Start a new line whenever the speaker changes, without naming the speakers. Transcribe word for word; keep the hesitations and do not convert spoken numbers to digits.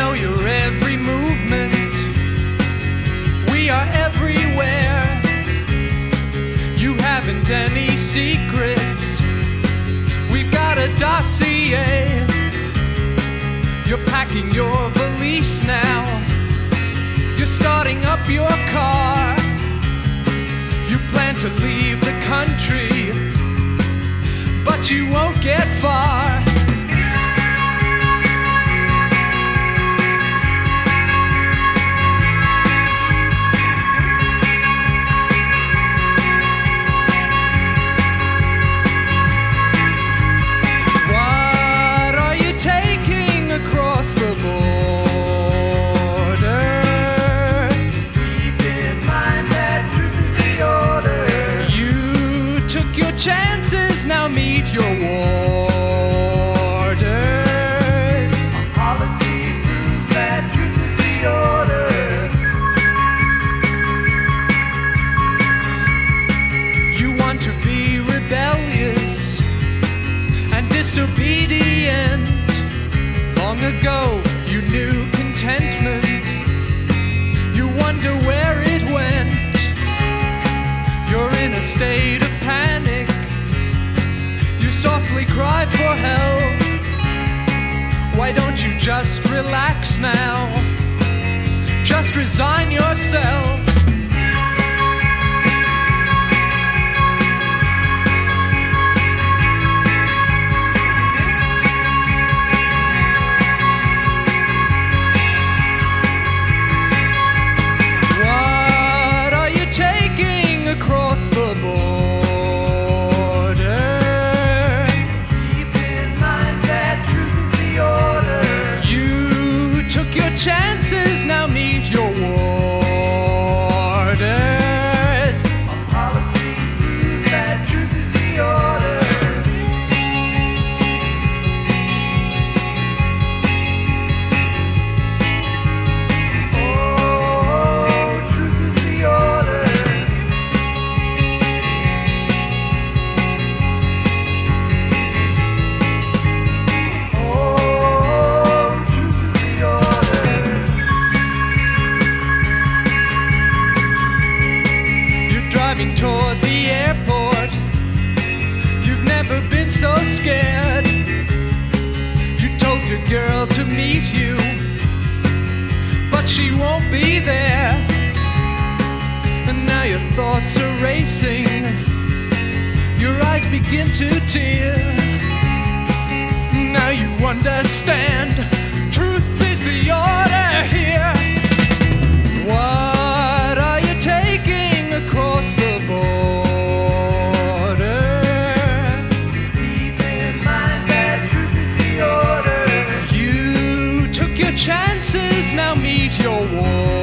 know your every movement. We are everywhere. You haven't any secrets. We've got a dossier. You're packing your valise now. You're starting up your car. You plan to leave the country, but you won't get far. What are you taking across the border? Keep in mind that truth is the order. You took your chances, now meet your warders. Our policy proves that truth is the order. You want to be rebellious and disobedient. Long ago you knew contentment. You wonder where it went. You're in a state of panic. You softly cry for help. Why don't you just relax now? Just resign yourself. What are you taking across the border? Keep in mind that truth is the order. You took your chances, now meet your warders. Our policy proves that truth is the order. Oh, truth is the order. Oh, truth is the order. You're driving toward the airport. You've never been so scared. You told your girl to meet you, but she won't be there. And now your thoughts are racing. Your eyes begin to tear. Now you understand. Truth is the order here. What are you taking across the border? Keep in mind that truth is the order. You took your chances, now meet your warders.